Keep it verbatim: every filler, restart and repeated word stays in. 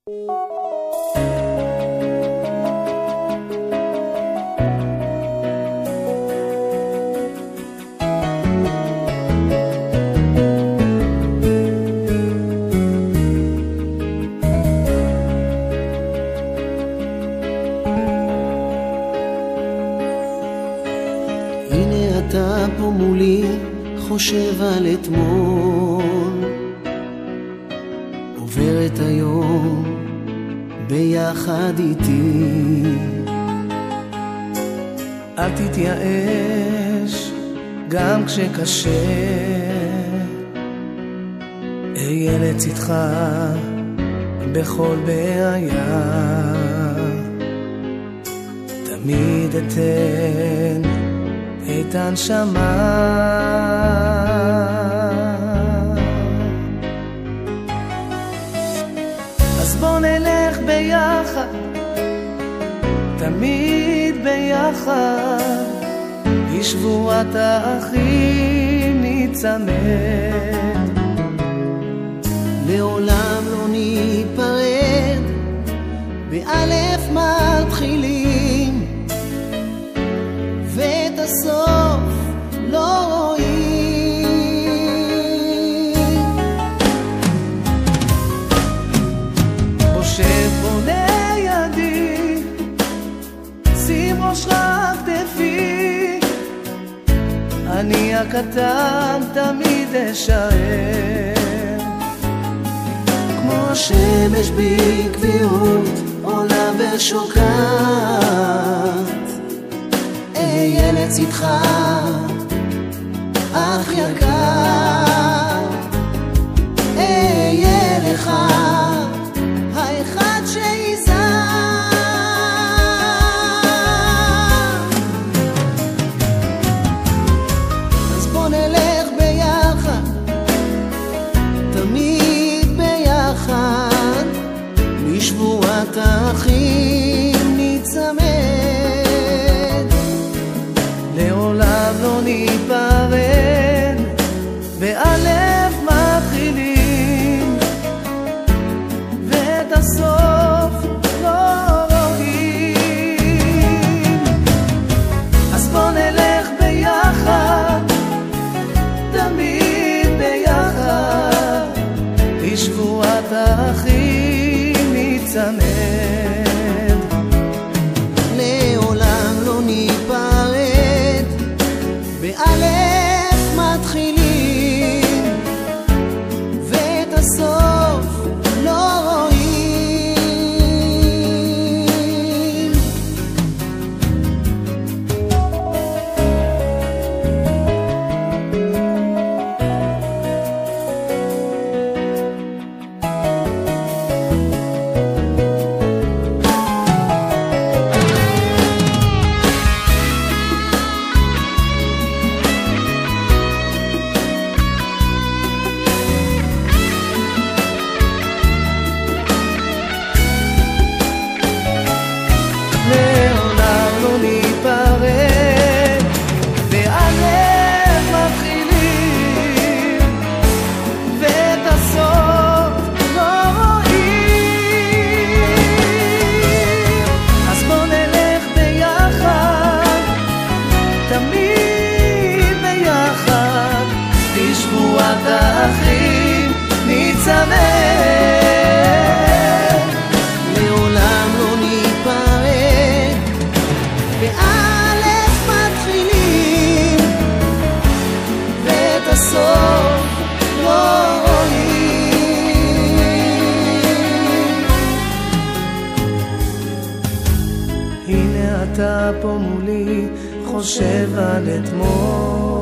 הנה אתה פה מולי, חושב על אתמול, עובר את היום ביחד איתי. אל תתייאש גם כשקשה, אהיה לצדך בכל בעיה, תמיד אתן את הנשמה. אז בוא נלך ביחד, תמיד ביחד, בשבועת האחים ניצמד, לעולם לא ניפרד, באלף מתחילים ואת הסוף לא רואים. חושב בו לידי, שים ראש רק כתפי, אני הקטן תמיד אשאר, כמו השמש בקביעות עולה ושוקעת, אהיה לצדך אח יקר, אהיה לך האחד שיזהר. אז בוא נלך ביחד, תמיד ביחד, בשבועת האחים ניצמד, לעולם לא ניפרד, באלף מתחילים ואת הסוף לא רואים. אז בוא נלך ביחד, תמיד ביחד, בשבועת האחים ניצמד, לעולם לא ניפרד, באלף מתחילים ואת הסוף לא רואים. בשבועת האחים ניצמד, לעולם לא ניפרד, באלף מתחילים ואת הסוף לא רואים. הנה אתה פה מולי, חושב על אתמול,